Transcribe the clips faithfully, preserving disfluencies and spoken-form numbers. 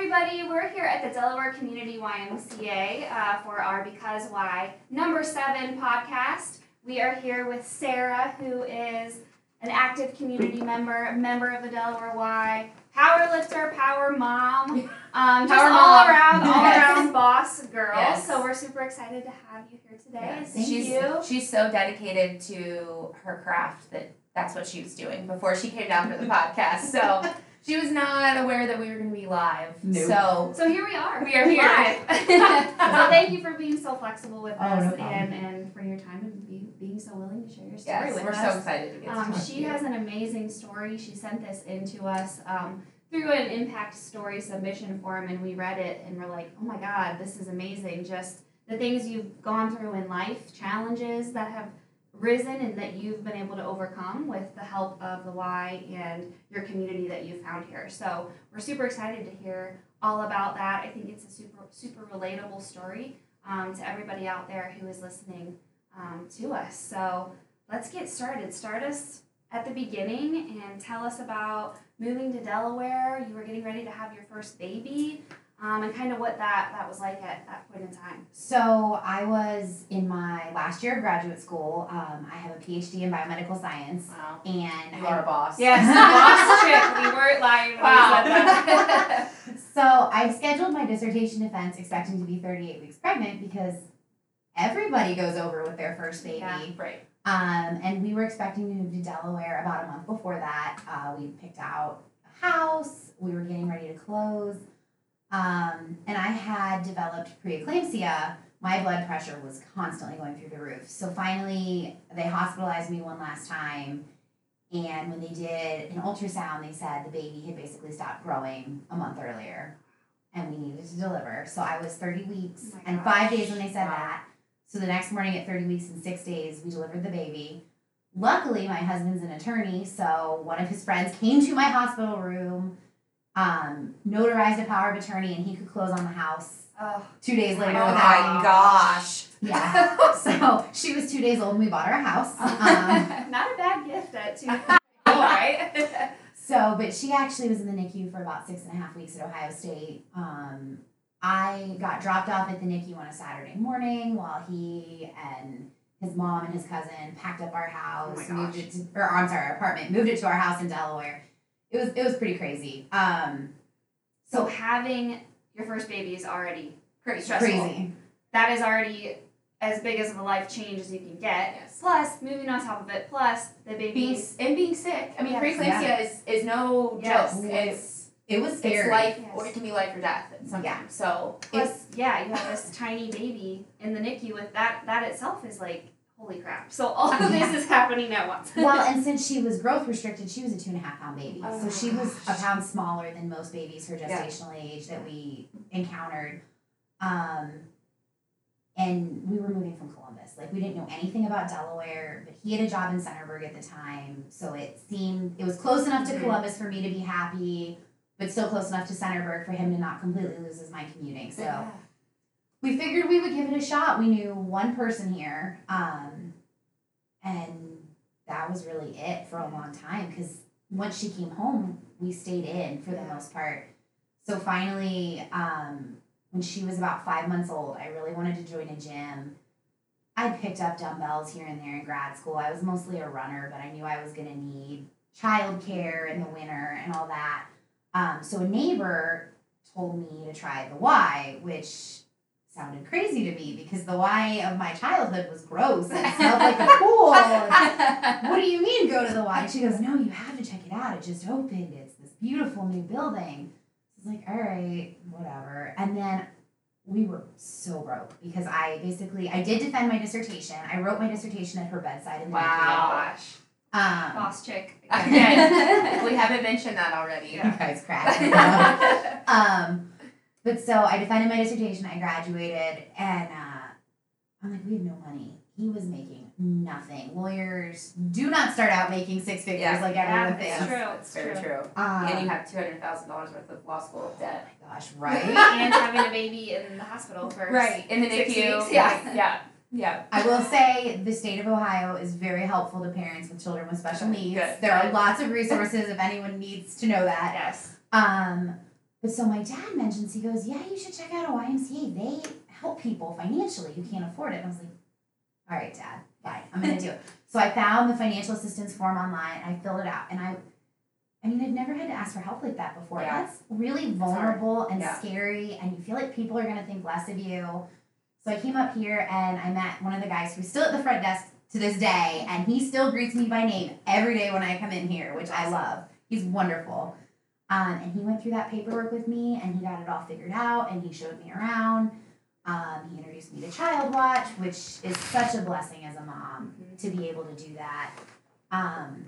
everybody. We're here at the Delaware Community Y M C A uh, for our Because Why number seven podcast. We are here with Sarah, who is an active community member, a member of the Delaware Y, power lifter, power mom, um, just Power all mom. around, all Yes. around boss girl. Yes. So we're super excited to have you here today. Yes. Thank she's, you. She's so dedicated to her craft that that's what she was doing before she came down for the podcast. So she was not aware that we were going to be live. Nope. So So here we are. we are here. Live. So thank you for being so flexible with Oh, us no problem. and, and for your time and be, being so willing to share your story Yes, with we're us. so excited to get to Um, talk she to you. has an amazing story. She sent this into us um, through an impact story submission form, and we read it and we're like, oh my God, this is amazing. Just the things you've gone through in life, challenges that have risen and that you've been able to overcome with the help of the Y and your community that you found here. So we're super excited to hear all about that. I think it's a super, super relatable story um, to everybody out there who is listening um, to us. So let's get started. Start us at the beginning and tell us about moving to Delaware. You were getting ready to have your first baby, um, and kind of what that, that was like at that point in time. So I was in my last year of graduate school. Um, I have a P H D in biomedical science, Wow. and You I, are a boss. Yes, boss chick. We weren't lying when Wow. we said that. so I scheduled my dissertation defense expecting to be thirty-eight weeks pregnant because everybody goes over with their first baby. Yeah. Right. Um, and we were expecting to move to Delaware about a month before that. Uh, we picked out a house. We were getting ready to close. Um, and I had developed preeclampsia. My blood pressure was constantly going through the roof. So finally, they hospitalized me one last time. And when they did an ultrasound, they said the baby had basically stopped growing a month earlier. And we needed to deliver. So I was thirty weeks Oh my and gosh. five days when they said Wow. that. So the next morning at thirty weeks and six days, we delivered the baby. Luckily, my husband's an attorney, so one of his friends came to my hospital room, um, notarized a power of attorney, and he could close on the house Oh, two days Oh later. my without me. gosh. Yeah. So she was two days old and we bought her a house. Um, not a bad gift at two. All right. so, but she actually was in the N I C U for about six and a half weeks at Ohio State. Um, I got dropped off at the N I C U on a Saturday morning while he and his mom and his cousin packed up our house, Oh my moved gosh. it to, or I'm sorry, our apartment, moved it to our house in Delaware. It was it was pretty crazy. Um, So so having your first baby is already pretty stressful. crazy. That is already as big as of a life change as you can get. Yes. Plus, moving on top of it, plus the Being, baby's and being sick. I mean, Yes. preeclampsia Yeah. is, is no Yes. joke. It's It was scary. it's life, Yes. or it can be life or death sometimes. Yeah. So plus yeah, you have this tiny baby in the N I C U with that that itself is like holy crap. So all of this is happening at once. Well, and since she was growth restricted, she was a two and a half pound baby. Oh so my she was a gosh. pound smaller than most babies her Yeah. gestational age that we encountered. Um, and we were moving from Columbus. Like, we didn't know anything about Delaware, but he had a job in Centerburg at the time. So it seemed, it was close enough to Mhm. Columbus for me to be happy, but still close enough to Centerburg for him to not completely lose his mind commuting. So Yeah. we figured we would give it a shot. We knew one person here, um, and that was really it for a long time because once she came home, we stayed in for the Yeah. most part. So finally, um, when she was about five months old, I really wanted to join a gym. I picked up dumbbells here and there in grad school. I was mostly a runner, but I knew I was going to need childcare in the winter and all that. Um, so a neighbor told me to try the Y, which sounded crazy to me because the Y of my childhood was gross. It smelled like a pool. What do you mean go to the Y? She goes, no, you have to check it out. It just opened. It's this beautiful new building. I was like, all right, whatever. And then we were so broke because I basically, I did defend my dissertation. I wrote my dissertation at her bedside in the Wow. Gosh. N I C U. Um, Boss chick. Again, we haven't mentioned that already. you guys cracked me up. Um, but so I defended my dissertation, I graduated, and uh, I'm like, we have no money. He was making nothing. Lawyers do not start out making six figures Yeah. like Yeah, everyone it's thinks. true. That's very True. true. Um, And you have two hundred thousand dollars worth of law school debt. oh my gosh, right? And having a baby in the hospital for In the six N I C U. weeks, Yeah. yeah. Yeah. Yeah. I will say the state of Ohio is very helpful to parents with children with special Good, needs. good, There are good. lots of resources if anyone needs to know that. Yes. Um, But so my dad mentions, he goes, yeah, you should check out a Y M C A. They help people financially who can't afford it. And I was like, all right, Dad, fine, I'm going to do it. So I found the financial assistance form online. I filled it out. And I, I mean, I've never had to ask for help like that before. Yeah. That's really vulnerable and Yeah. scary. And you feel like people are going to think less of you. So I came up here and I met one of the guys who's still at the front desk to this day. And he still greets me by name every day when I come in here, which I love. He's wonderful. Um, and he went through that paperwork with me, and he got it all figured out, and he showed me around. Um, he introduced me to Child Watch, which is such a blessing as a mom Mm-hmm. to be able to do that. Um,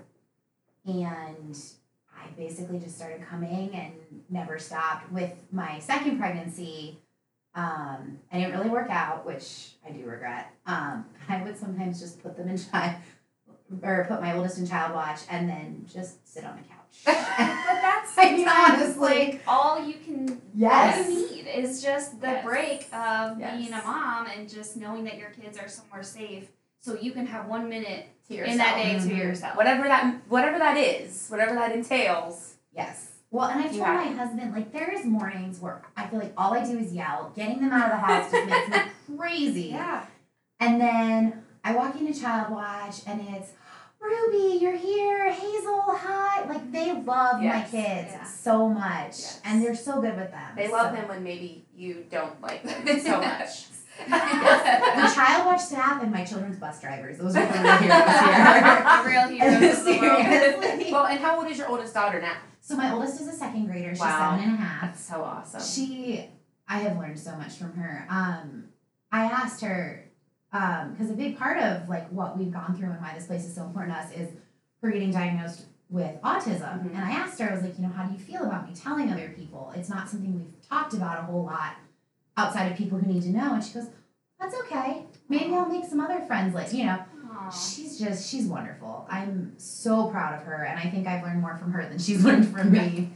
and I basically just started coming and never stopped. With my second pregnancy, um, I didn't really work out, which I do regret. Um, I would sometimes just put them in child, or put my oldest in Child Watch, and then just sit on the couch. But that's I mean, sometimes honestly. like all you can, Yes. all you need is just the Yes. break of Yes. being a mom and just knowing that your kids are somewhere safe, so you can have one minute To yourself. in that day Mhm. to yourself. Whatever that whatever that is, whatever that entails. Yes. Well, and I told You my have husband, like, there is mornings where I feel like all I do is yell. Getting them out of the house just makes me crazy. Yeah. And then I walk into Child Watch, and it's, Ruby, you're here. Hazel, hi. Like, they love Yes. my kids Yeah. so much. Yes. And they're so good with them. They love so. them when maybe you don't like them so much. The Child Watch staff and my children's bus drivers. Those are the real heroes here. The real heroes of the world. Seriously. Well, and how old is your oldest daughter now? So my oldest is a second grader. She's Wow. seven and a half. That's so awesome. She, I have learned so much from her. Um, I asked her, because a big part of like what we've gone through and why this place is so important to us is her getting diagnosed with autism. Mhm. And I asked her, I was like, you know, how do you feel about me telling other people? It's not something we've talked about a whole lot outside of people who need to know. And she goes, that's okay. Maybe I'll make some other friends, like, you know. Aw. She's just, she's wonderful. I'm so proud of her, and I think I've learned more from her than she's learned from me.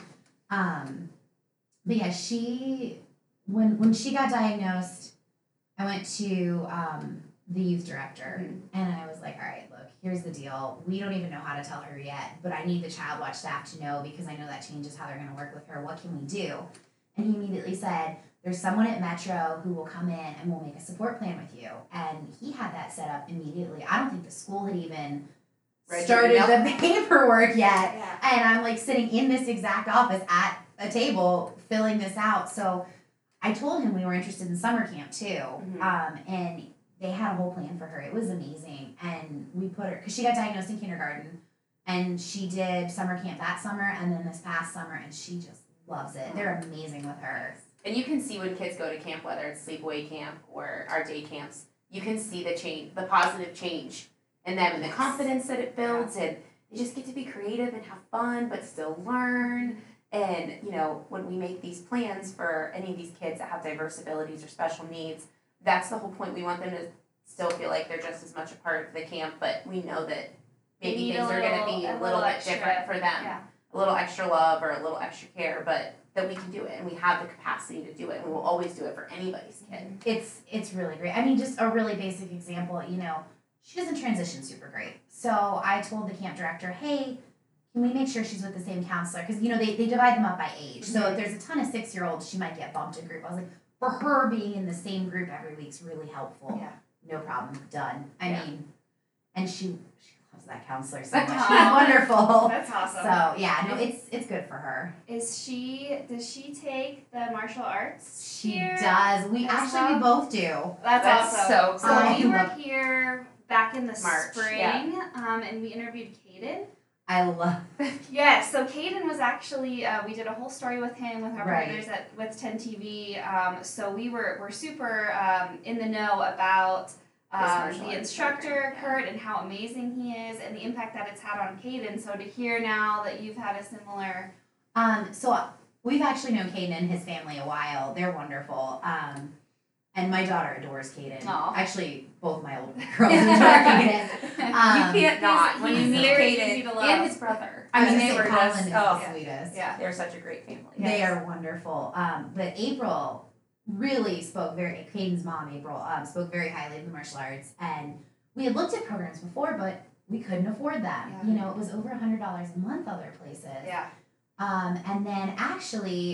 Um, but yeah, she, when when she got diagnosed, I went to um, the youth director, Mhm. and I was like, all right, look, here's the deal. We don't even know how to tell her yet, but I need the Child Watch staff to know because I know that changes how they're going to work with her. What can we do? And he immediately said, there's someone at Metro who will come in and will make a support plan with you. And he had that set up immediately. I don't think the school had even Read your started email? the paperwork yet. Yeah. And I'm like sitting in this exact office at a table filling this out. So I told him we were interested in summer camp too. Mhm. Um, and they had a whole plan for her. It was amazing. And we put her, because she got diagnosed in kindergarten. And she did summer camp that summer and then this past summer. And she just loves it. They're amazing with her. And you can see when kids go to camp, whether it's sleepaway camp or our day camps, you can see the change, the positive change in them and the confidence that it builds, and they just get to be creative and have fun, but still learn. And, you know, when we make these plans for any of these kids that have diverse abilities or special needs, that's the whole point. We want them to still feel like they're just as much a part of the camp, but we know that They maybe need things a are going to little- be a a little, little bit extra. different for them. Yeah. A little extra love or a little extra care, but that we can do it and we have the capacity to do it, and we will always do it for anybody's kid. It's it's really great. I mean, just a really basic example, you know, she doesn't transition super great. So I told the camp director, hey, can we make sure she's with the same counselor? Because, you know, they, they divide them up by age. So if there's a ton of six-year-olds, she might get bumped in group. I was like, for her, being in the same group every week's really helpful. Yeah. No problem. Done. I Yeah. mean, and she, she loves that counselor so much. She's Aw. wonderful. That's awesome. So, yeah, no, it's it's good for her. Is she, does she take the martial arts She here? does. We as actually, we well? both do. That's, That's awesome. so So cool. we were I love- here back in the March, spring, yeah. um, and we interviewed Caden. I love Yes, so Caden was actually uh, we did a whole story with him with our Right. partners at with ten T V. Um, so we were we're super um, in the know about um, martial the arts instructor program, yeah. Kurt and how amazing he is and the impact that it's had on Caden. So to hear now that you've had a similar Um, so we've actually known Caden and his family a while. They're wonderful. Um, and my daughter adores Caden. Aw. Actually, both my old girls adore Caden. Um, you can't not when you he's meet very easy Caden to love. and his brother. I I was mean, gonna they say were Colin just is oh, the sweetest. yeah. they're such a great family. They Yes. are wonderful. Um, but April really spoke very, Caden's mom, April, um, spoke very highly of the martial arts. And we had looked at programs before, but we couldn't afford them. Yeah. You know, it was over one hundred dollars a month other places. Yeah. Um, and then actually,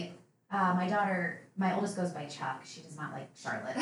uh, my daughter, my oldest goes by Chuck. She does not like Charlotte.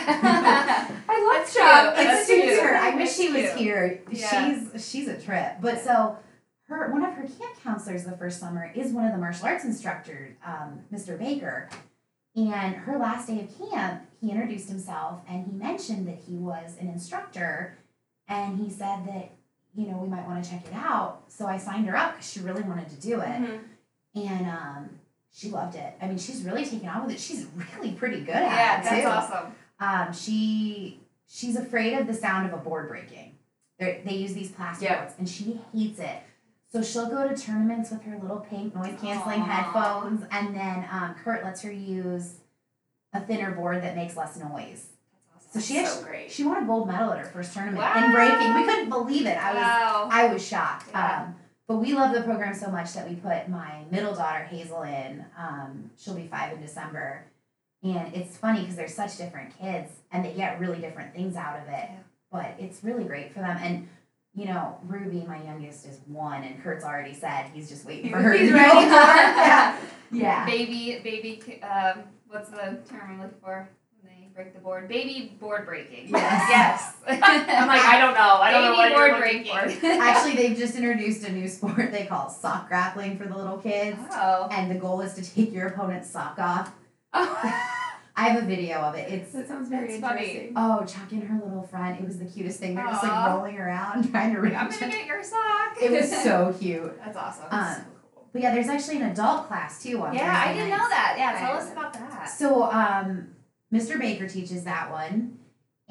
I love That's Chuck. cute. It's That's cute. cute. I wish she was That's cute. here. Yeah. She's she's a trip. But so her one of her camp counselors the first summer is one of the martial arts instructors, um, Mister Baker. And her last day of camp, he introduced himself and he mentioned that he was an instructor, and he said that, you know, we might want to check it out. So I signed her up because she really wanted to do it. Mhm. And um, she loved it. I mean, she's really taken on with it. She's really pretty good at Yeah, it that's too. awesome. Um, she she's afraid of the sound of a board breaking. They they use these plastic Yep. boards, and she hates it. So she'll go to tournaments with her little pink noise canceling Aw. headphones, and then um, Kurt lets her use a thinner board that makes less noise. So she So actually great. she won a gold medal at her first tournament Wow. in breaking. We couldn't believe it. I was Wow. I was shocked. Yeah. Um, but we love the program so much that we put my middle daughter Hazel in. Um, she'll be five in December, and it's funny because they're such different kids, and they get really different things out of it. Yeah. But it's really great for them. And you know, Ruby, my youngest, is one, and Kurt's already said he's just waiting for her. He's to ready go. for it. yeah, yeah. Baby, baby, um, what's the term I'm looking for when they break the board? Baby board breaking. Yes. Yes. I'm like, I don't know. I don't know Baby what board you're looking breaking. for. Actually, they've just introduced a new sport they call sock grappling for the little kids. Oh. And the goal is to take your opponent's sock off. Oh, I have a video of it. It's that sounds very That's funny. interesting. oh, Chuck and her little friend. It was the cutest thing. They're just like Aw. rolling around trying to reach. I'm gonna get your sock. It was so cute. That's awesome. Um, So cool. But yeah, there's actually an adult class too on yeah, I Thursday didn't nights. know that. Yeah, I tell us didn't. about that. So um, Mister Baker teaches that one,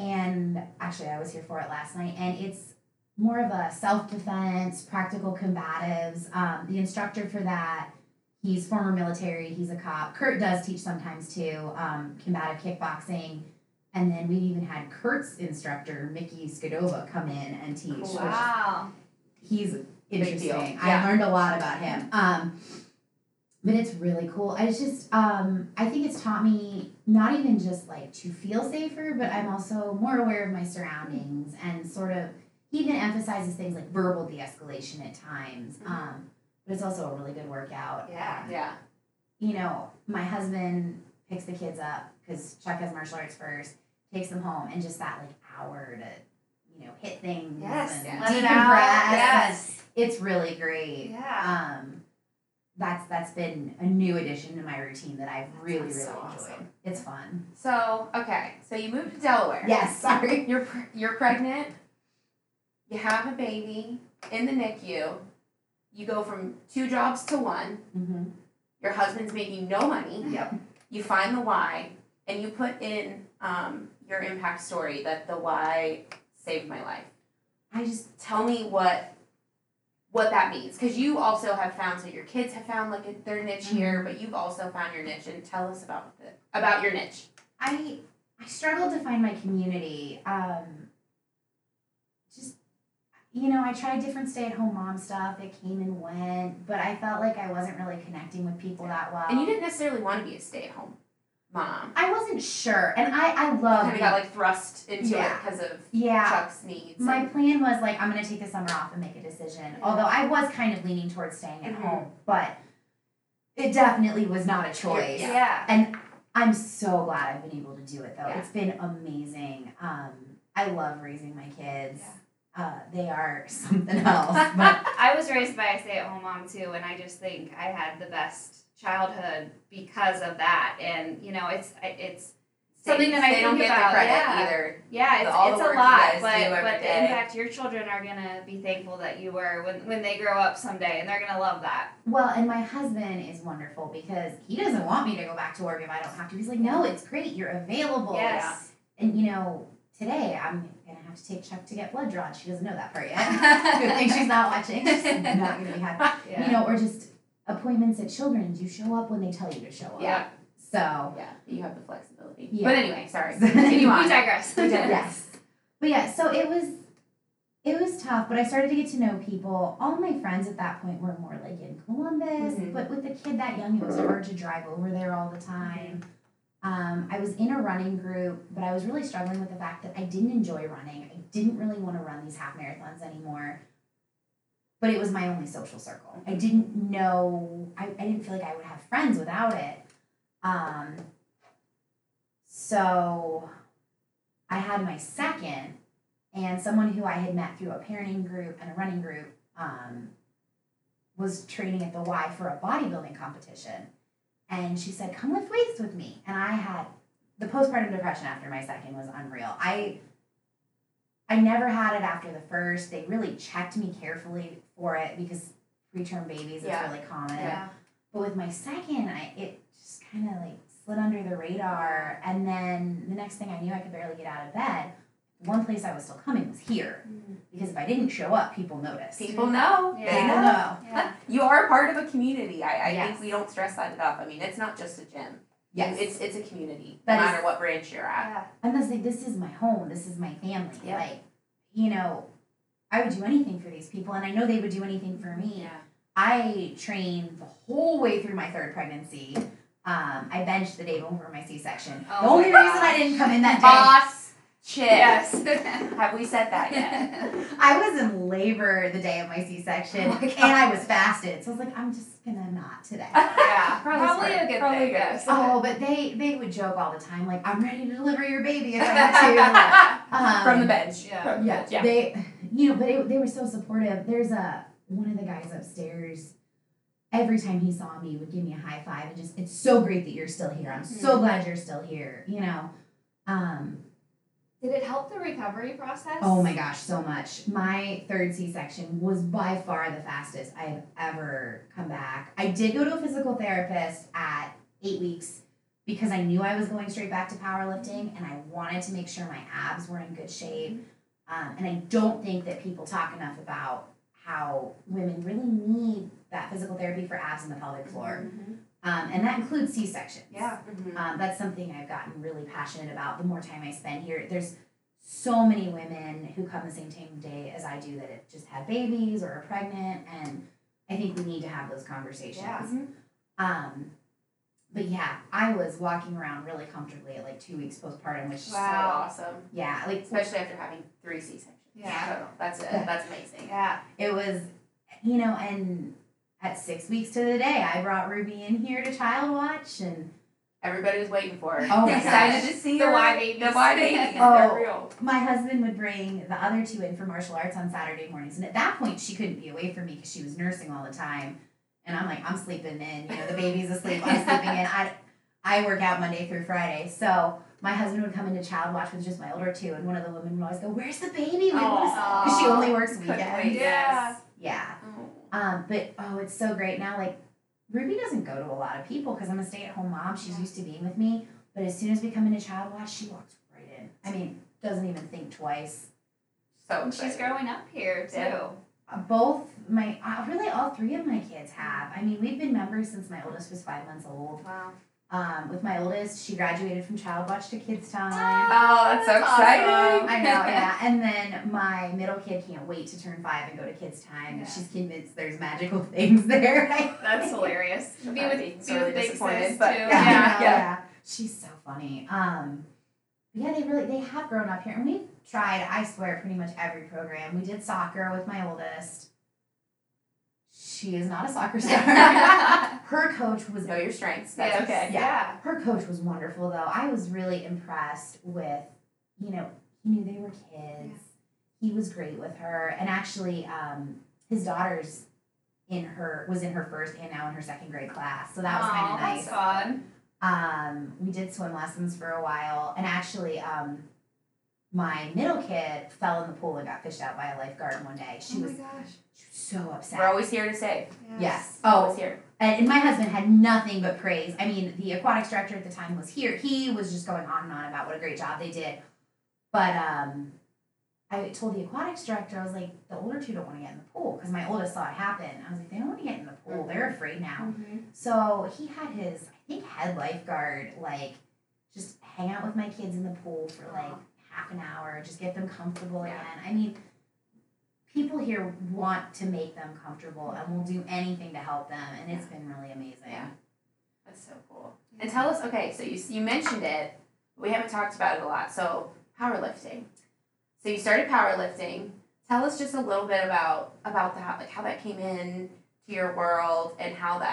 and actually I was here for it last night, and it's more of a self-defense, practical combatives. Um, the instructor for that, he's former military, he's a cop. Kurt does teach sometimes too, um, combative kickboxing. And then we even had Kurt's instructor, Mickey Skidova, come in and teach. Cool. which Wow. He's deal. interesting. Yeah. I learned a lot about him. Um, but it's really cool. I just, um, I think it's taught me not even just like to feel safer, but I'm also more aware of my surroundings and sort of, he even emphasizes things like verbal de-escalation at times. Mhm. Um, but it's also a really good workout. Yeah. And, Yeah. you know, my husband picks the kids up because Chuck has martial arts first, takes them home, and just that like hour to, you know, hit things Yes. and Let it decompress. out. and Yes. it's really great. Yeah. Um, that's that's been a new addition to my routine that I've really really sounds so enjoyed. awesome. It's fun. So, okay. So you moved to Delaware. Yes, sorry. You're pre- you're pregnant. You have a baby in the N I C U. You go from two jobs to one. Mm-hmm. Your husband's making no money. Yep. You find the why, and you put in um, your impact story that the why saved my life. I just Tell me what what that means, because you also have found, so your kids have found like a, their niche here, but you've also found your niche. And tell us about the about your niche. I I struggled to find my community. Um, just you know, I tried different stay-at-home mom stuff. It came and went, but I felt like I wasn't really connecting with people that well. And you didn't necessarily want to be a stay-at-home mom. I wasn't sure, and I I love Kind of got like thrust into Yeah. it because of yeah. Chuck's needs. My and- plan was like I'm gonna take the summer off and make a decision. Yeah. Although I was kind of leaning towards staying at Mhm. home, but it definitely was not a choice. Yeah. Yeah. And I'm so glad I've been able to do it though. Yeah. It's been amazing. Um, I love raising my kids. Uh, they are something else. But I was raised by a stay-at-home mom too, and I just think I had the best childhood because of that. And you know, it's it's they, something that I they think don't get about. the credit yeah. either. Yeah, it's, all the it's work a you lot, guys but do every but day. in fact, your children are gonna be thankful that you were when when they grow up someday, and they're gonna love that. well, and my husband is wonderful because he doesn't want me to go back to work if I don't have to. He's like, no, it's great. You're available. Yes. And you know, today I'm gonna have to take Chuck to get blood drawn. She doesn't know that part yet. Good thing she's not watching. She's not gonna be happy. Yeah. You know, or just appointments at Children's. You show up when they tell you to show up. Yeah. So Yeah, you have the flexibility. Yeah. But anyway, sorry. We Continue we on. digress. We digress. yes. But yeah, so it was it was tough, but I started to get to know people. All of my friends at that point were more like in Columbus, Mhm. but with a kid that young, it was hard to drive over there all the time. Um, I was in a running group, but I was really struggling with the fact that I didn't enjoy running. I didn't really want to run these half marathons anymore. But it was my only social circle. I didn't know, I, I didn't feel like I would have friends without it. Um, so I had my second, and someone who I had met through a parenting group and a running group um, was training at the Y for a bodybuilding competition. And she said, come lift weights with me. And I had, the postpartum depression after my second was unreal. I I never had it after the first. They really checked me carefully for it because preterm babies, Yeah. it's really common. Yeah. But with my second, I it just kind of like slid under the radar. And then the next thing I knew, I could barely get out of bed. One place I was still coming was here. Because if I didn't show up, people noticed. People know. Yeah. They People know. know. Yeah. You are a part of a community. I, I Yes. think we don't stress that enough. I mean, it's not just a gym. Yes. It's it's a community, That no is- matter what branch you're at. Yeah. And that's like, this is my home. This is my family. Yeah. Like, you know, I would do anything for these people, and I know they would do anything for me. Yeah. I trained the whole way through my third pregnancy. Um, I benched the day before my C-section. Oh the only my reason I gosh. didn't come in that day, Boss chick. Yes. Have we said that yet? I was in labor the day of my C-section, Oh my and I was fasted. So I was like, I'm just gonna not today. Yeah. Probably Probably smart. a good Probably thing. good. Yes. Oh, but they they would joke all the time, like, I'm ready to deliver your baby if I have to. Um, From the bench. Yeah. From the Yeah, bench, yeah. they, you know, but it, they were so supportive. There's a one of the guys upstairs. Every time he saw me, would give me a high five and just, it's so great that you're still here. I'm so glad you're still here. You know, um, Did it help the recovery process? oh my gosh, so much. My third C-section was by far the fastest I've ever come back. I did go to a physical therapist at eight weeks because I knew I was going straight back to powerlifting and I wanted to make sure my abs were in good shape. Um, and I don't think that people talk enough about how women really need that physical therapy for abs and the pelvic floor. Um, and that includes C-sections. Yeah. Mhm. Um, that's something I've gotten really passionate about the more time I spend here. There's so many women who come the same time of day as I do that have just had babies or are pregnant, and I think we need to have those conversations. Yeah. Um, but yeah, I was walking around really comfortably at like two weeks postpartum, which Wow. So awesome. yeah, like Especially after having three C-sections. Yeah. So that's it. That's amazing. Yeah. it was, you know, and at six weeks to the day, I brought Ruby in here to Child Watch, and Everybody was waiting for her. Oh my Excited gosh. to see The her. Y babies. The Y babies. Oh. They're real. my husband would bring the other two in for martial arts on Saturday mornings. And at that point, she couldn't be away from me because she was nursing all the time. And I'm like, I'm sleeping in. You know, the baby's asleep. I'm sleeping in. I, I work out Monday through Friday. So my husband would come into Child Watch with just my older two. And one of the women would always go, where's the baby? Aw. Because she only works Couldn't wait. weekends. Yeah. Yeah. Oh. Um, but, oh, it's so great now. Like, Ruby doesn't go to a lot of people because I'm a stay-at-home mom. She's used to being with me. But as soon as we come into Child Watch, she walks right in. I mean, doesn't even think twice. So And she's excited. growing up here too. Yeah. Uh, both my, uh, really all three of my kids have. I mean, we've been members since my oldest was five months old. Wow. Um, with my oldest, she graduated from Child Watch to Kids Time. Oh, that's so That's exciting. awesome. I know, yeah. And then my middle kid can't wait to turn five and go to Kids Time. Yeah. She's convinced there's magical things there. That's hilarious. She'll Be probably with, be be sorely with big disappointed, sis but too. yeah. Yeah, Yeah. yeah, yeah. She's so funny. Um, yeah, they really they have grown up here, and we've tried. I swear, pretty much every program. We did soccer with my oldest. She is not a soccer star. Her coach was Know your strengths. That's Yes. okay. Yeah. her coach was wonderful though. I was really impressed with, you know, he knew they were kids. He was great with her, and actually, um, his daughter's in her was in her first and now in her second grade class, so that was kind Aw, of nice. That's fun. Um, we did swim lessons for a while, and actually, um, my middle kid fell in the pool and got fished out by a lifeguard one day. She oh was, my gosh. she was so upset. We're always here to save. Yes. Always Oh, here. and, and my husband had nothing but praise. I mean, the aquatics director at the time was here. He was just going on and on about what a great job they did. But um, I told the aquatics director, I was like, the older two don't want to get in the pool because my oldest saw it happen. I was like, they don't want to get in the pool. They're afraid now. Mhm. So he had his, I think, head lifeguard, like, just hang out with my kids in the pool for like half an hour, just get them comfortable Yeah. again. I mean, people here want to make them comfortable and will do anything to help them, and it's been really amazing. Yeah. That's so cool. And tell us, okay, so you you mentioned it, but we haven't talked about it a lot. So powerlifting. So you started powerlifting. Tell us just a little bit about about that, like how that came in to your world and how that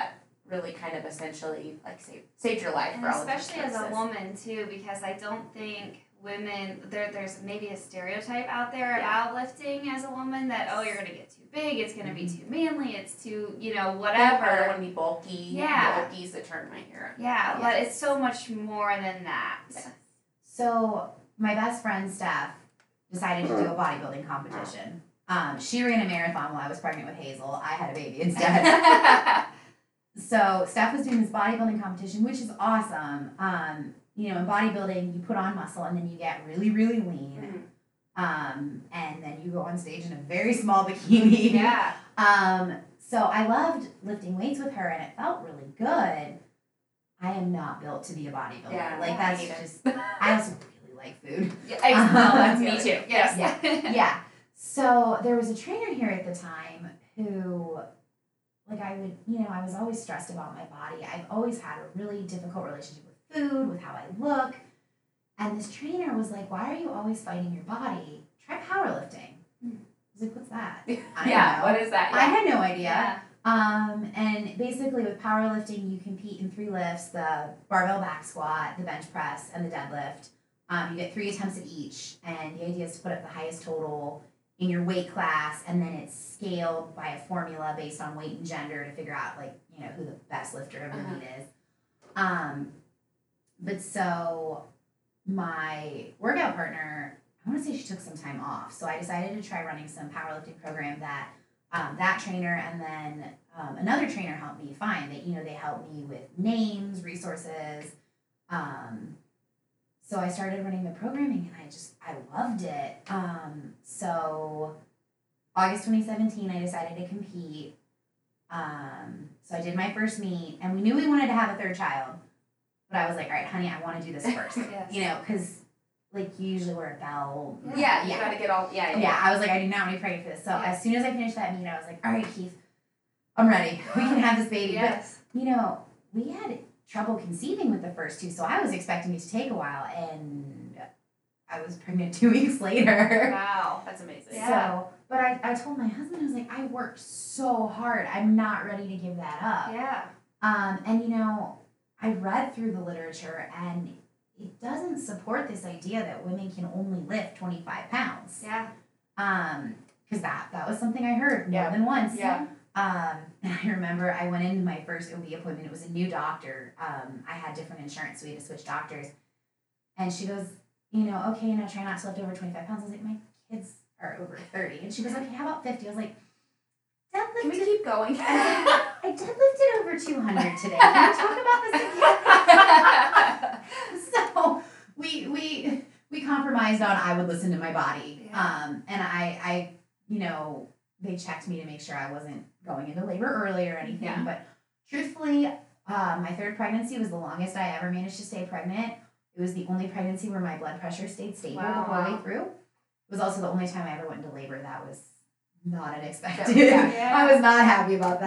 really kind of essentially like saved saved your life And for all especially of as a woman too, because I don't think women there there's maybe a stereotype out there Yeah. about lifting as a woman that oh you're gonna get too big, it's gonna be too manly, it's too you know whatever. I whatever. want to be bulky. Yeah. Bulky's the term I hear. Yeah, Yes. but it's so much more than that. Yes. So my best friend Steph decided to do a bodybuilding competition. Um, she ran a marathon while I was pregnant with Hazel. I had a baby instead. So Steph was doing this bodybuilding competition, which is awesome. Um, you know, in bodybuilding, you put on muscle and then you get really, really lean. Mhm. Um, and then you go on stage in a very small bikini. Yeah. Um, so I loved lifting weights with her and it felt really good. I am not built to be a bodybuilder. Yeah, like I that's hate it. just I also really like food. Yeah, I, no, that's Me the other- too. Yes. Yeah. Yeah. So there was a trainer here at the time who like I would, you know, I was always stressed about my body. I've always had a really difficult relationship with food, with how I look. And this trainer was like, "Why are you always fighting your body? Try powerlifting." I was like, "What's that?" I yeah. don't know. What is that? I had no idea. Yeah. Um, and basically with powerlifting, you compete in three lifts: the barbell back squat, the bench press, and the deadlift. Um, you get three attempts at each, and the idea is to put up the highest total in your weight class, and then it's scaled by a formula based on weight and gender to figure out, like, you know, who the best lifter of the Uh-huh. meet is. Um, but so my workout partner, I want to say she took some time off, so I decided to try running some powerlifting program that um, that trainer and then um, another trainer helped me find. That, you know, they helped me with names, resources. Um, so I started running the programming and I just, I loved it. Um, so August twenty seventeen, I decided to compete. Um, so I did my first meet and we knew we wanted to have a third child. But I was like, all right, honey, I want to do this first. Yes. You know, because like you usually wear a belt. Yeah. You Yeah. gotta get all. Yeah. Yeah, Yeah. I was like, I do not want to be pregnant for this. So Yeah. as soon as I finished that meet, I was like, all right, Keith, I'm ready. We can have this baby. Yes. But, you know, we had trouble conceiving with the first two, so I was expecting it to take a while, and I was pregnant two weeks later. Wow. That's amazing. Yeah. So, but I, I told my husband, I was like, I worked so hard. I'm not ready to give that up. Yeah. Um, and, you know, I read through the literature, and it doesn't support this idea that women can only lift twenty-five pounds. Yeah. Um, because that that was something I heard more Yeah. than once. Yeah. Um, and I remember I went into my first O B appointment. It was a new doctor. Um, I had different insurance, so we had to switch doctors. And she goes, you know, okay, now try not to lift over twenty-five pounds. I was like, my kids are over thirty. And she goes, okay, how about fifty? I was like, Can we deadlifted. keep going? I deadlifted over two hundred today. Can we talk about this again? So we we we compromised on I would listen to my body. Yeah. Um, and I I you know, they checked me to make sure I wasn't going into labor early or anything. Yeah. But truthfully, uh, my third pregnancy was the longest I ever managed to stay pregnant. It was the only pregnancy where my blood pressure stayed stable Wow. the whole way through. It was also the only time I ever went into labor. That was not unexpected. Yeah. Yeah. I was not happy about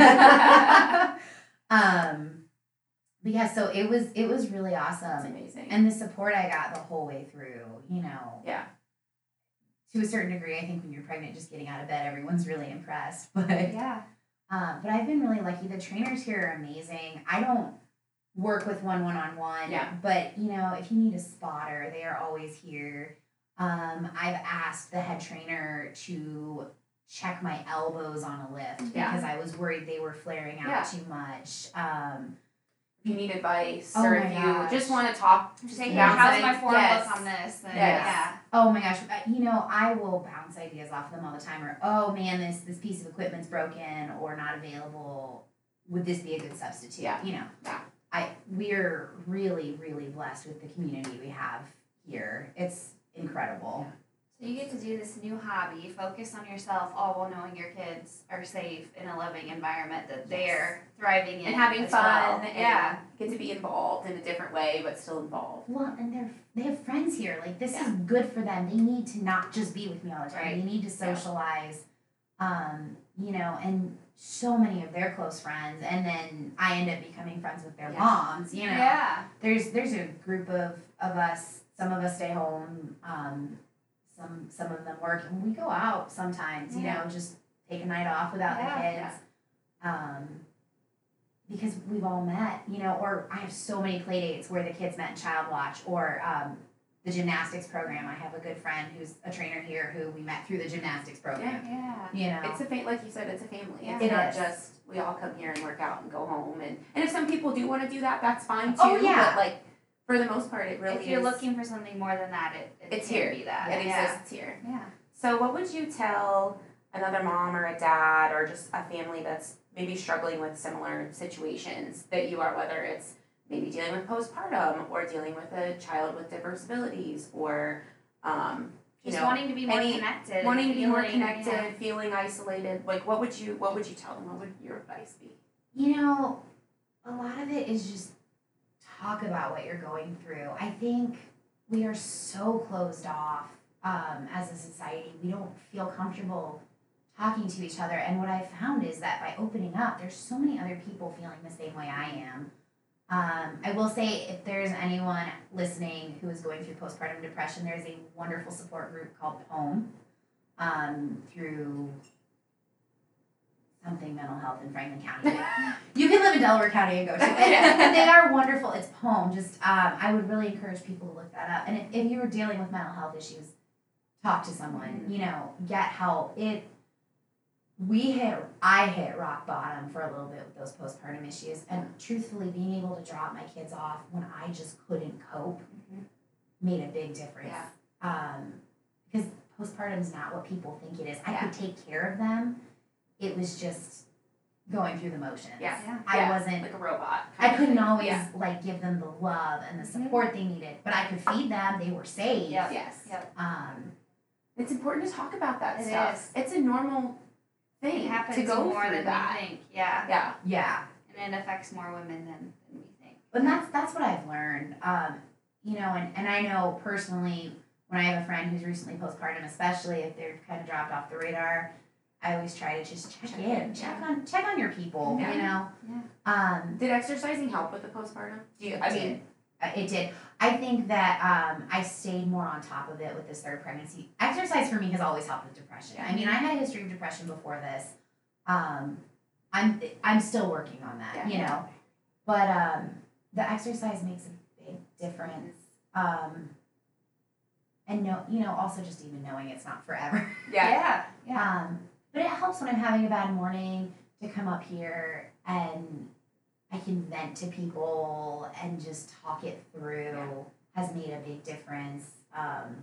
that. um, but yeah, so it was it was really That's awesome, amazing. and the support I got the whole way through. You know, Yeah. to a certain degree, I think when you're pregnant, just getting out of bed, everyone's really impressed. But Yeah. um, but I've been really lucky. The trainers here are amazing. I don't work with one one on one. Yeah. But you know, if you need a spotter, they are always here. Um, I've asked the head trainer to check my elbows on a lift Yeah. because I was worried they were flaring out Yeah. too much. Um, If you need advice, Oh or my if you gosh. just want to talk, just Saying, Yeah. bounce how's it- my form yes. look on this? And Yes. Yeah. oh my gosh, I- you know, I will bounce ideas off them all the time. Or oh man, this this piece of equipment's broken or not available. Would this be a good substitute? Yeah. You know, Yeah. I we're really really blessed with the community we have here. It's incredible. So you get to do this new hobby, focus on yourself, all while knowing your kids are safe in a loving environment that they're thriving in and having as fun, well. and Yeah. get to be involved in a different way, but still involved. Well, and they're they have friends here. Like this Yeah. is good for them. They need to not just be with me all the time. Right. They need to socialize. Um, you know, and so many of their close friends, and then I end up becoming friends with their Yeah. moms. You know, Yeah. there's there's a group of, of us. Some of us stay home. Um, some some of them work, and we go out sometimes. You Yeah. know, just take a night off without Yeah. the kids. Um, because we've all met, you know, or I have so many play dates where the kids met in Child Watch, or um, the gymnastics program. I have a good friend who's a trainer here who we met through the gymnastics program. Yeah. You know, It's a fa- like you said, it's a family. Yeah. It's It not is. just we all come here and work out and go home. And, and if some people do want to do that, that's fine too. Oh, yeah. But like for the most part, it really If you're is. looking for something more than that, it, it It's can here. be that. It yeah. exists here. Yeah. So what would you tell another mom or a dad or just a family that's maybe struggling with similar situations that you are, whether it's maybe dealing with postpartum or dealing with a child with diverse abilities or um, you Just know, wanting to be more any- connected. wanting to be more feeling- connected, yeah. feeling isolated, like what would you what would you tell them? What would your advice be? you know, a lot of it is just talk about what you're going through. I think we are so closed off um, as a society. We don't feel comfortable talking to each other. And what I found is that by opening up, there's so many other people feeling the same way I am. Um, I will say, if there's anyone listening who is going through postpartum depression, there's a wonderful support group called POEM um, through something mental health in Franklin County. You can live in Delaware County and go to it. But they are wonderful. It's POEM. Just um, I would really encourage people to look that up. And if, if you are dealing with mental health issues, talk to someone. You know, get help. It. We hit. I hit rock bottom for a little bit with those postpartum issues, and truthfully, being able to drop my kids off when I just couldn't cope Mhm. made a big difference. Yeah. Um, because postpartum is not what people think it is. I Yeah. could take care of them. It was just going through the motions. Yeah. Yeah. I Yeah, wasn't. like a robot. I kind of couldn't thing. always Yeah. like give them the love and the support they needed, but I could feed them. They were safe. Yep. Yes. Yep. Um, It's important to talk about that It stuff. is. It's a normal thing It happens to go more through than that. we think. Yeah. Yeah. yeah, And it affects more women than, than we think. and that's that's what I've learned. Um, you know, and, and I know personally when I have a friend who's recently postpartum, especially if they're kind of dropped off the radar, I always try to just check, Check in, in, check yeah. on check on your people. Yeah. You know. Yeah. Um, Did exercising help with the postpartum? Do you? I It mean, Uh, It did. I think that um, I stayed more on top of it with this third pregnancy. Exercise for me has always helped with depression. I mean, I had a history of depression before this. Um, I'm I'm still working on that, Yeah. you know. But um, the exercise makes a big difference. Um, and no, you know, also just even knowing it's not forever. yeah. Yeah. Yeah. Um, but it helps when I'm having a bad morning to come up here and I can vent to people and just talk it through. Yeah. Has made a big difference. Um,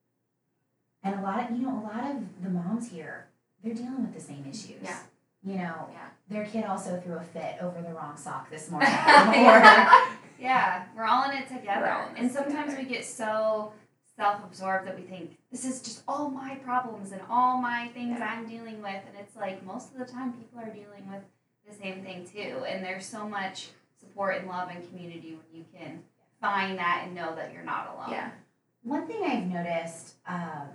and a lot of, you know, a lot of the moms here, they're dealing with the same issues. Yeah. You know, Yeah. their kid also threw a fit over the wrong sock this morning. Yeah. Yeah, we're all in it together. We're all in And this sometimes together. we get so self-absorbed that we think this is just all my problems and all my things Yeah. I'm dealing with, and it's like most of the time people are dealing with the same thing too. And there's so much support and love and community when you can find that and know that you're not alone. Yeah. One thing I've noticed um,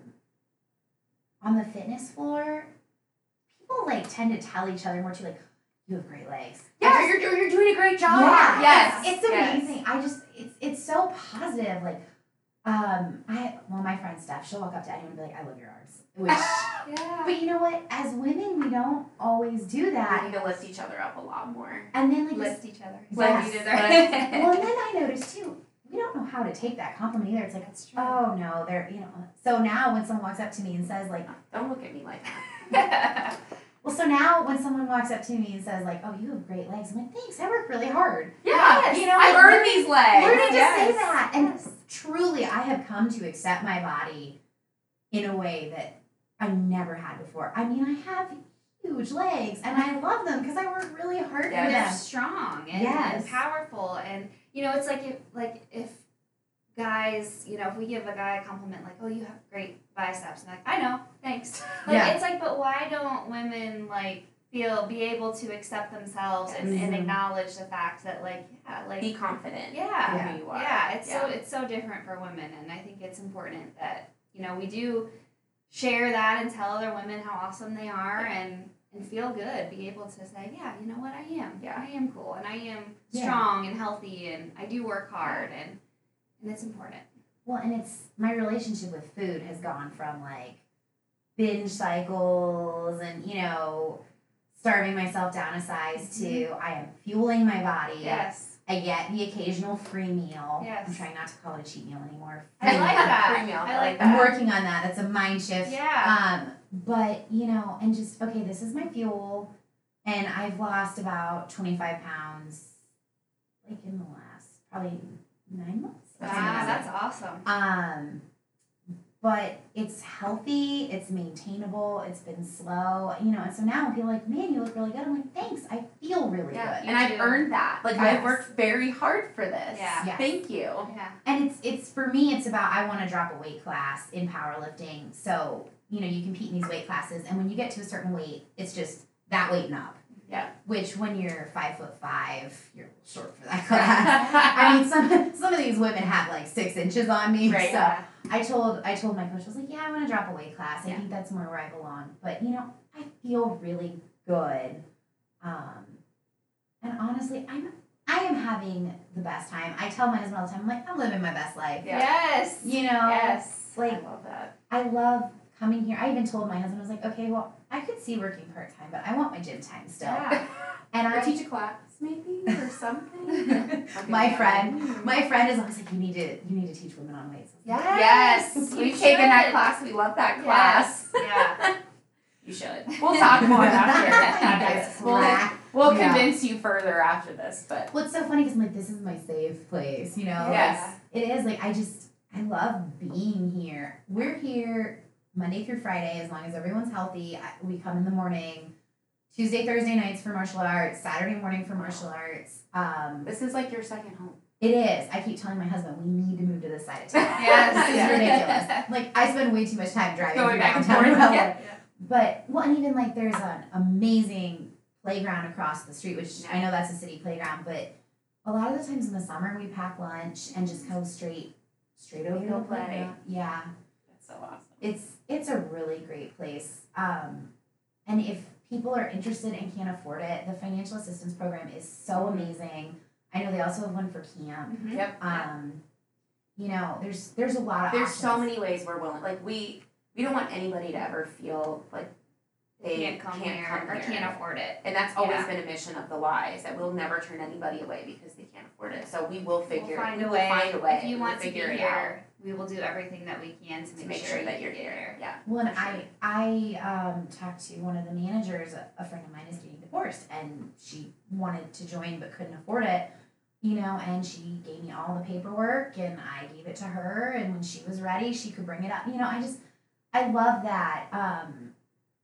on the fitness floor, people like tend to tell each other more too, like, you have great legs. I Yeah, just- you're, you're, you're doing a great job. Yeah, Yes. it's, it's Yes. amazing. I just it's it's so positive. Like, um, I well, my friend Steph, she'll walk up to anyone and be like, "I love your arms," which. Yeah. But you know what? As women, we don't always do We that. need to lift each other up a lot more. And then like, Lift each other. Yes. Lift each well, other. and then I noticed too, we don't know how to take that compliment either. It's like, That's true. oh no, they're you know. So now when someone walks up to me and says like, Don't look at me like that. well, so now when someone walks up to me and says like, oh, you have great legs, I'm like, thanks, I work really hard. Yeah. You know, I've like, earned these legs. Learning to Yes. say that, and Yes. truly, I have come to accept my body in a way that I never had before. I mean, I have huge legs, and I love them because I work really hard Yeah. for They're them. strong and, Yes. and powerful, and you know it's like if like if guys, you know, if we give a guy a compliment like, "Oh, you have great biceps," and like, "I know, thanks." Like Yeah. it's like, but why don't women like feel be able to accept themselves and, and Mhm. acknowledge the fact that like yeah, like Be confident yeah, in who you are. yeah, it's so Yeah. it's so different for women, and I think it's important that you know we do share that and tell other women how awesome they are and and feel good, be able to say, yeah, you know what, I am, Yeah. I am cool, and I am Yeah. strong and healthy, and I do work hard, and and it's important. Well, and it's my relationship with food has gone from like binge cycles and you know starving myself down a size to Mm-hmm. I am fueling my body. Yes. I get the occasional free meal. Yes. I'm trying not to call it a cheat meal anymore. I like that. Free meal. I I like like that. I'm working on that. That's a mind shift. Yeah. Um, but you know, and just okay, this is my fuel, and I've lost about twenty-five pounds, like in the last probably nine months. That's Wow, amazing. that's awesome. Um, but it's healthy, it's maintainable, it's been slow, you know, and so now people are like, man, you look really good. I'm like, thanks, I feel really Yeah. good. And I've too. earned that. Like Yes. I've worked very hard for this. Yeah. Yes. Thank you. Yeah. And it's it's for me, it's about I want to drop a weight class in powerlifting. So, you know, you compete in these weight classes, and when you get to a certain weight, it's just that weight and up. Yeah. Which when you're five foot five, you're short for that class. I mean, some some of these women have like six inches on me. Right. So I told I told my coach, I was like, yeah, I want to drop a weight class. I Yeah. think that's more where I belong. But you know, I feel really good. Um, and honestly, I'm I am having the best time. I tell my husband all the time, I'm like, I'm living my best life. Yeah. Yes. You know, Yes. like I love that. I love coming here. I even told my husband, I was like, okay, well, I could see working part time, but I want my gym time still. Yeah. And Or I teach a class maybe or something. my friend, my friend is always like, you need to you need to teach women on weights. I was like, Yes. Yes, you we've taken that should. class. We love that class. Yes. Yeah. You should. We'll talk more after. after Yes. this. We'll, Black. we'll Yeah. convince you further after this, but Well, it's so funny because I'm like, this is my safe place, you know? Yes. It is. Like, I just, I love being here. We're here Monday through Friday as long as everyone's healthy. I, we come in the morning, Tuesday, Thursday nights for martial arts, Saturday morning for martial arts. Um, this is like your second home. it is. I keep telling my husband, we need to move to this side of town. Yes. This is ridiculous. Like, I spend way too much time driving Going from back and downtown forth. to L A. Yeah. But, well, and even like there's an amazing playground across the street, which I know that's a city playground, but a lot of the times in the summer we pack lunch and just go straight, straight over You to go the play. playground. Yeah, That's so awesome. it's it's a really great place. Um, and if people are interested and can't afford it, the financial assistance program is so amazing. I know they also have one for camp. Mhm. Yep. Um, you know, there's there's a lot of There's options. so many ways we're willing. Like we we don't want anybody to ever feel like they Can't come can't here come or here. can't afford it. And that's always Yeah. been a mission of the Y, is that we'll never turn anybody away because they can't afford it. So we will figure We'll find we a will way. find a way. If you we'll want to be figure it here, we will do everything that we can to out make, to make sure that you're here. Yeah. Well, and For I I um, talked to one of the managers. A, a friend of mine is getting divorced, and she wanted to join but couldn't afford it. You know, and she gave me all the paperwork, and I gave it to her. And when she was ready, she could bring it up. You know, I just I love that. Um,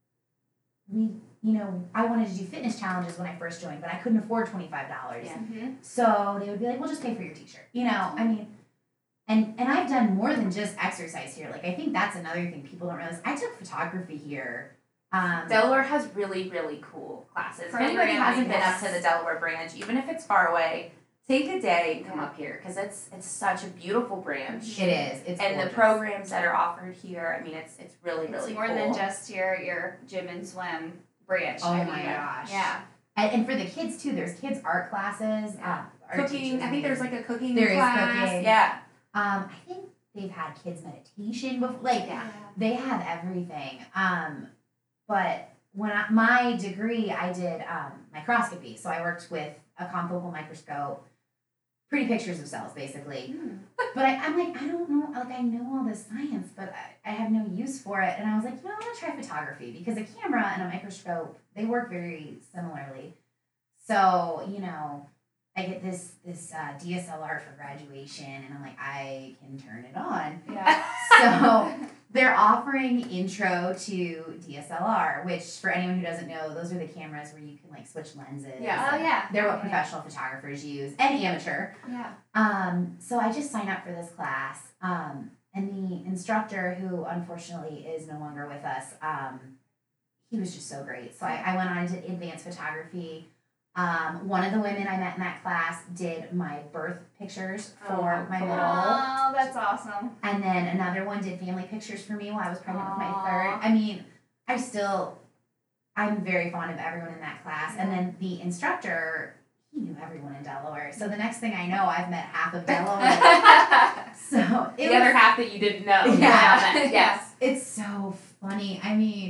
we, you know, I wanted to do fitness challenges when I first joined, but I couldn't afford twenty five dollars. Yeah. Mm-hmm. So they would be like, "Well, just pay for your T-shirt." You know, I mean. And and I've done more than just exercise here. Like I think that's another thing people don't realize. I took photography here. Um, Delaware has really, really cool classes. If Programming, anybody hasn't been up yes. to the Delaware branch, even if it's far away, take a day and come Yeah. up here because it's it's such a beautiful branch. it is. It's And the gorgeous. programs that are offered here, I mean, it's it's really, It's really more cool. than just your your gym and swim branch. Oh I my mean, gosh. Yeah. And, and for the kids too, there's kids art classes. Yeah. Um, art cooking. teachers, I think there's like a cooking There is class. cooking. Yeah. Um, I think they've had kids meditation before. Like Yeah. they have everything. Um, but when I, my degree, I did um, microscopy. So I worked with a confocal microscope, pretty pictures of cells, basically. Mm. But I, I'm like, I don't know, like I know all this science, but I, I have no use for it. And I was like, you know, I'm gonna try photography because a camera and a microscope, they work very similarly. So, you know, I get this this uh, D S L R for graduation, and I'm like, I can turn it on. Yeah. So they're offering intro to D S L R, which for anyone who doesn't know, those are the cameras where you can like switch lenses. Yeah. Oh yeah. They're what Yeah. professional photographers use and amateur. Yeah. Um, so I just signed up for this class. Um, and the instructor, who unfortunately is no longer with us, um, he was just so great. So I, I went on to advanced photography. Um, one of the women I met in that class did my birth pictures for Oh, my cool. middle. Oh, that's awesome. And then another one did family pictures for me while I was pregnant with my Aw. third. I mean, I still, I'm very fond of everyone in that class. And then the instructor, he knew everyone in Delaware. So the next thing I know, I've met half of Delaware. So the it other was, half that you didn't know. Yeah. Yes. it's so funny. I mean,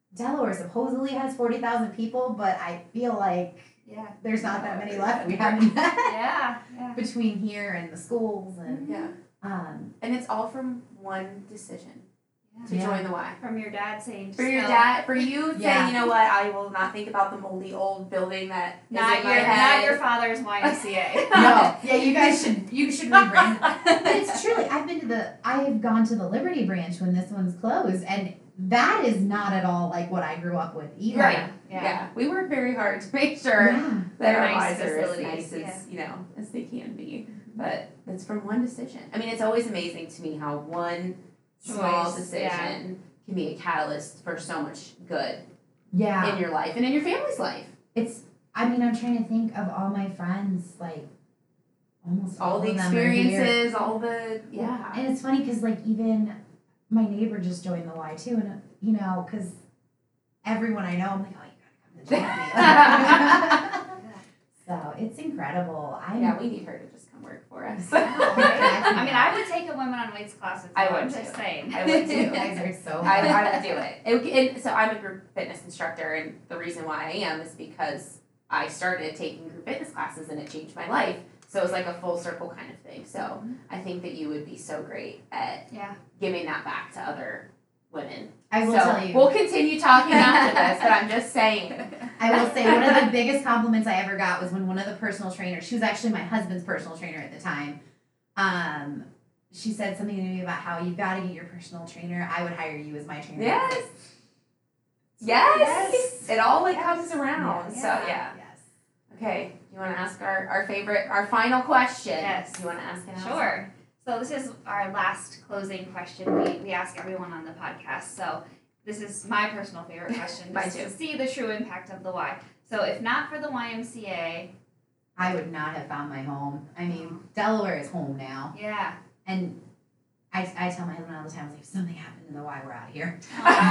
Delaware supposedly has forty thousand people, but I feel like Yeah. there's not that many left. We haven't Yeah. Yeah. between here and the schools and Yeah. um And it's all from one decision to Yeah. join the Y. From your dad saying, For your "No, dad, for you Yeah. saying, you know what, I will not think about the moldy old building that is not in your my not head. your father's Y M C A." no, yeah, you guys should you should rebrand. But it's truly, I've been to the I've gone to the Liberty branch when this one's closed, and that is not at all like what I grew up with either. Right. Yeah. Yeah. We work very hard to make sure Yeah. that our Nice lives are as facilities, nice as yeah. you know as they can be. But it's from one decision. I mean, it's always amazing to me how one small Choice, decision can be a catalyst for so much good Yeah. in your life and in your family's life. It's I mean, I'm trying to think of all my friends, like almost all, All the of them are here. experiences, all the yeah. And it's funny because, like, even my neighbor just joined the Y too, and uh, you know, because everyone I know, I'm like, oh, you gotta come to join me. So it's incredible. I'm Yeah, we need her to just come work for us. I mean, I would take a women on weights class. Too. I would I'm too. just saying. I would too. You guys are so. I, I would do it. it and so I'm a group fitness instructor, and the reason why I am is because I started taking group fitness classes, and it changed my life. So it was like a full circle kind of thing. So I think that you would be so great at Yeah. giving that back to other women. I will so tell you. We'll continue talking after this, but I'm just saying. I will say one of the biggest compliments I ever got was when one of the personal trainers, she was actually my husband's personal trainer at the time, um, she said something to me about how you've got to get your personal trainer. I would hire you as my trainer. Yes. Yes. Yes. It all like Yes. comes around. Yes. So yeah. Yes. Okay. You want to ask our, our favorite, our final question? Yes. You want to ask it? Allison? Sure. So this is our last closing question we, we ask everyone on the podcast. So this is my personal favorite question, Mine just too. to see the true impact of the Y. So if not for the Y M C A, I would not have found my home. I mean, Delaware is home now. yeah. And I, I tell my husband all the time, I was like, if something happened to the Y, we're out of here.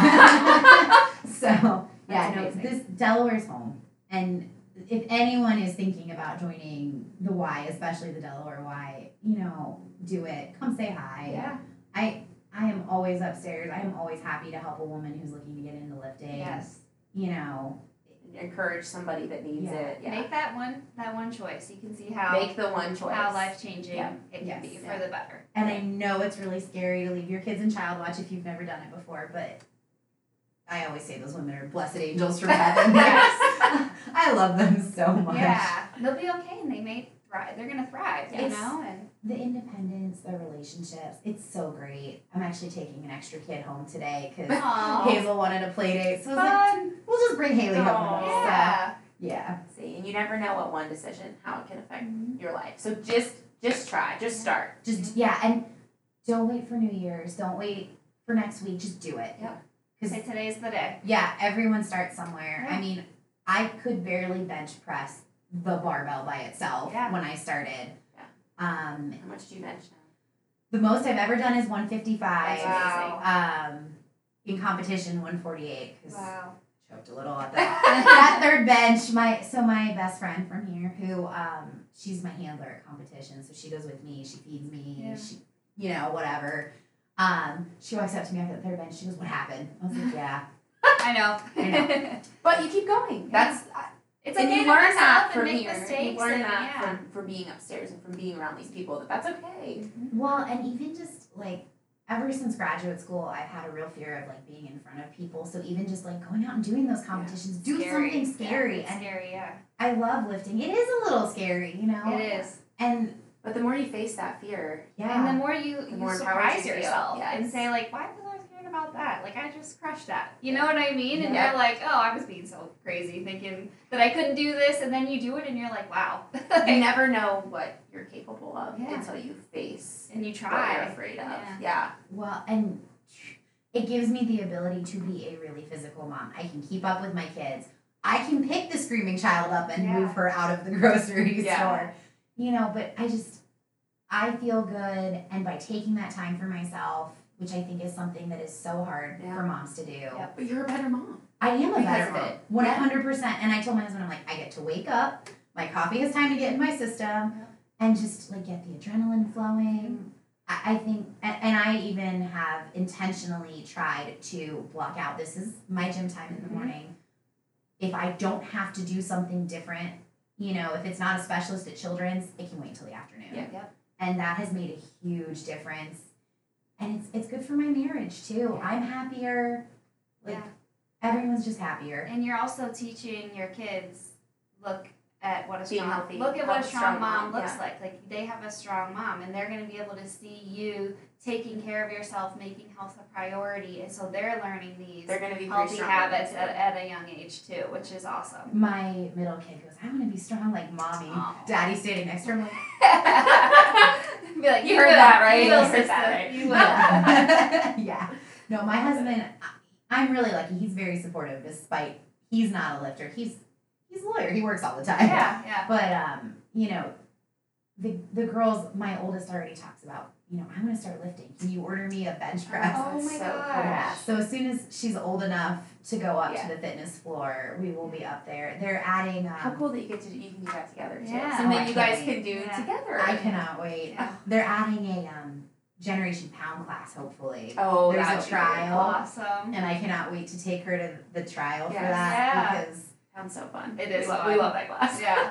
So, yeah, That's no, amazing. this Delaware's home. And if anyone is thinking about joining the Y, especially the Delaware Y, you know, do it. Come say hi. Yeah. I I am always upstairs. I am always happy to help a woman who's looking to get into lifting. Yes. You know, Encourage somebody that needs Yeah. it. Yeah. Make that one that one choice. You can see how Make the one choice. how life changing Yeah. it can Yes. be Yeah. for the better. and I know it's really scary to leave your kids in child watch if you've never done it before, but I always say those women are blessed angels from heaven. Yes. I love them so much. Yeah. They'll be okay and they may thrive. They're gonna thrive, you Yes. know? And The independence, the relationships, it's so great. I'm actually taking an extra kid home today because Aw. Hazel wanted a play date, so I was like, Fun. we'll just bring Haley home. Aw. So, Yeah. yeah. See, and you never know what one decision how it can affect Mhm. your life. So just just try. Just start. Just, yeah, and don't wait for New Year's. Don't wait for next week. Just do it. Yep. Because, Say today's the day. yeah, everyone starts somewhere. Yeah. I mean, I could barely bench press the barbell by itself Yeah. when I started. Yeah. Um, How much do you bench now? the most I've ever done is one fifty-five. Wow. Um, in competition, one forty-eight. Cause Wow. choked a little at that. That third bench, my so my best friend from here, who um, she's my handler at competition, so she goes with me, she feeds me, Yeah. she, you know, whatever. Um, she walks up to me after the third bench. She goes, "What happened?" I was like, "Yeah." I know. I know. But you keep going. That's It's and okay you to learn mess that up from and make here. mistakes. You learn and, that yeah. from, from being upstairs and from being around these people. That that's okay. Well, and even just like ever since graduate school, I've had a real fear of like being in front of people. So even just like going out and doing those competitions, do Scary. something scary. Yeah, And scary, yeah. I love lifting. It is a little scary, you know. It is. And But the more you face that fear, yeah, And the more you, The you more empowered surprise you feel, yourself yes. and say like, why was I scared about that? Like I just crushed that. You know what I mean? And Yeah. you're like, oh, I was being so crazy thinking that I couldn't do this, and then you do it and you're like, wow. you never know what you're capable of Yeah. until you face and you what try. you're afraid of. Yeah. Yeah. well, and it gives me the ability to be a really physical mom. I can keep up with my kids. I can pick the screaming child up and Yeah. move her out of the grocery Yeah. store. You know, but I just, I feel good. And by taking that time for myself, which I think is something that is so hard Yeah. for moms to do, Yep. But you're a better mom. I am a Be better better fit. one hundred percent. And I told my husband, I'm like, I get to wake up, my coffee has time to get in my system, and just like get the adrenaline flowing. I, I think, and, and I even have intentionally tried to block out, this is my gym time in the Mhm. morning. If I don't have to do something different, you know, if it's not a specialist at children's, it can wait until the afternoon. Yeah. Yep. And that has made a huge difference. And it's it's good for my marriage too. Yeah. I'm happier. Like Yeah. everyone's just happier. And you're also teaching your kids, look at what a Being strong healthy, look at what a health- strong, strong mom, mom, looks yeah. like. Like they have a strong mom, and they're going to be able to see you taking care of yourself, making health a priority, and so they're learning these They're going to be pretty healthy strong habits with at, it. at a young age too, which is awesome. My middle kid goes, I want to be strong like mommy. Aw. Daddy's standing next to her. I'm like, Be like, You heard that, right? You will, You heard sister. that, right? You will. yeah. yeah. No, my husband, I- I'm really lucky. He's very supportive despite he's not a lifter. He's he's a lawyer. He works all the time. Yeah, yeah. But um, you know, the the girls, my oldest already talks about, you know, I'm gonna start lifting. Can you order me a bench press? Oh my so gosh. cool. Yeah. So as soon as she's old enough to go up Yeah. to the fitness floor, we will be up there. They're adding. Um, How cool that you get to do, you can do that together too. Yeah. Something Oh, I you can't guys wait. can do Yeah. together. I cannot wait. Yeah. They're adding a um, Generation Pound class, hopefully. Oh, There's a that'd be great. trial. Awesome. And I cannot wait to take her to the trial for Yes. that Yeah. because Sounds so fun. It is we love, fun. We love that class. Yeah.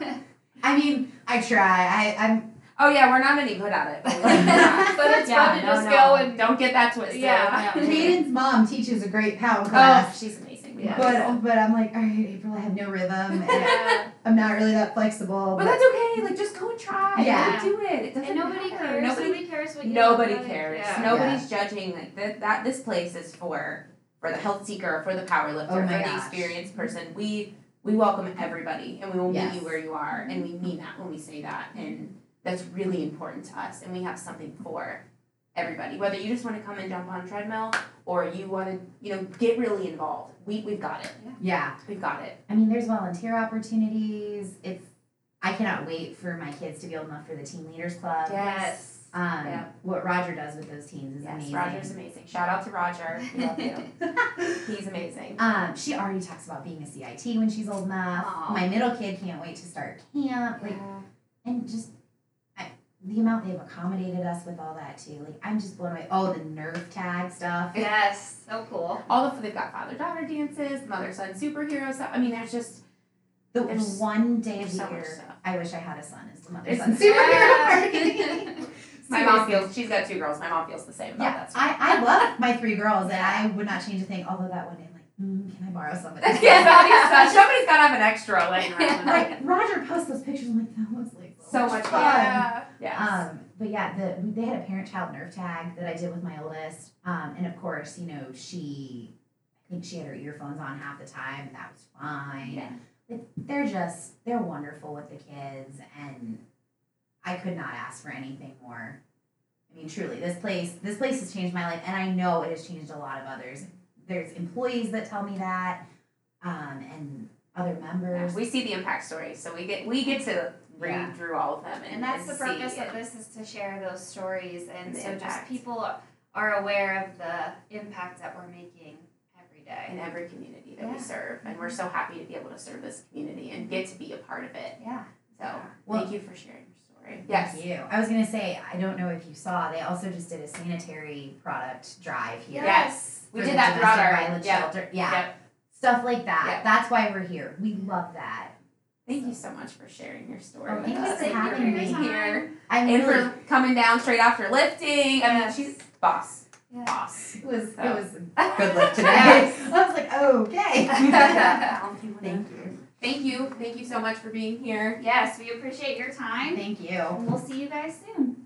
I mean I try. I I'm Oh yeah, we're not any good at it, but, we like it. But it's yeah, fun to no, just no. go and don't get that twisted. Yeah. Caden's mom teaches a great pound Oh, class. she's amazing. We Yeah. love her. But but I'm like, all right, April, I have no rhythm and yeah. I'm not really that flexible. But that's okay. Like, just go and try. Yeah. Go do it. It doesn't And nobody matter. cares. Nobody, Nobody cares what you nobody look like. cares. Yeah. Nobody's judging. Like that. That this place is for for the health seeker, for the power lifter, Oh for my the gosh. experienced person. We we welcome everybody, and we will Yes. meet you where you are, and we mean that when we say that, and that's really important to us. And we have something for everybody. Whether you just want to come and jump on a treadmill, or you want to, you know, get really involved. We we've got it. Yeah. We've got it. I mean, there's volunteer opportunities. It's I cannot wait for my kids to be old enough for the Teen Leaders Club. Yes. Um, Yeah. What Roger does with those teens is Yes, amazing. Roger's amazing. Shout out to Roger. We love you. He's amazing. um, she already talks about being a C I T when she's old enough. Aw. My middle kid can't wait to start camp. Like, and just I, the amount they've accommodated us with all that too. Like, I'm just blown away. Oh, the Nerf tag stuff. Yes. So cool. All the they've got father daughter dances, mother son superhero stuff. I mean, there's just The, the There's- one day of there's the so much year stuff. I wish I had a son is the mother It's- son Yeah. superhero. my mom Seriously. feels. She's got two girls. My mom feels the same about Yeah, that. stuff. I, I love my three girls, and I would not change a thing. Although that one day, I'm like, mm, can I borrow somebody? Yeah, somebody's, got- somebody's got to have an extra laying around. Like Roger posts those pictures. I'm like, that looks like so, So much much fun. fun. Yeah. Yes. Um, but yeah, the they had a parent-child Nerf tag that I did with my oldest, um, and of course, you know, she, I think she had her earphones on half the time, and that was fine. Yeah. But they're just they're wonderful with the kids, and I could not ask for anything more. I mean, truly, this place this place has changed my life, and I know it has changed a lot of others. There's employees that tell me that, um, and other Yeah, members. we see the impact stories, so we get we get to read Yeah. through all of them, and, And that's the and purpose see of and- this is to share those stories, and The so just impact. people are aware of the impact that we're making every day. in every community that Yeah. we serve, and we're so happy to be able to serve this community and get to be a part of it. Yeah. So Well- thank you for sharing your story. Yes. Thank you. I was gonna say, I don't know if you saw, they also just did a sanitary product drive here. Yes. We for did the that throughout domestic our violence yeah. shelter. Yeah. Yep. Stuff like that. Yep. That's why we're here. We love that. Thank you so much for sharing your story Oh, with thank you us. for and having for being me. here. I'm And really, for coming down straight after lifting. I mean, Yes. she's boss. Yeah. Boss. it was So. it was a good lift today. Yes. I was like, okay. Thank you. Thank you. Thank you so much for being here. Yes, we appreciate your time, Thank you. and we'll see you guys soon.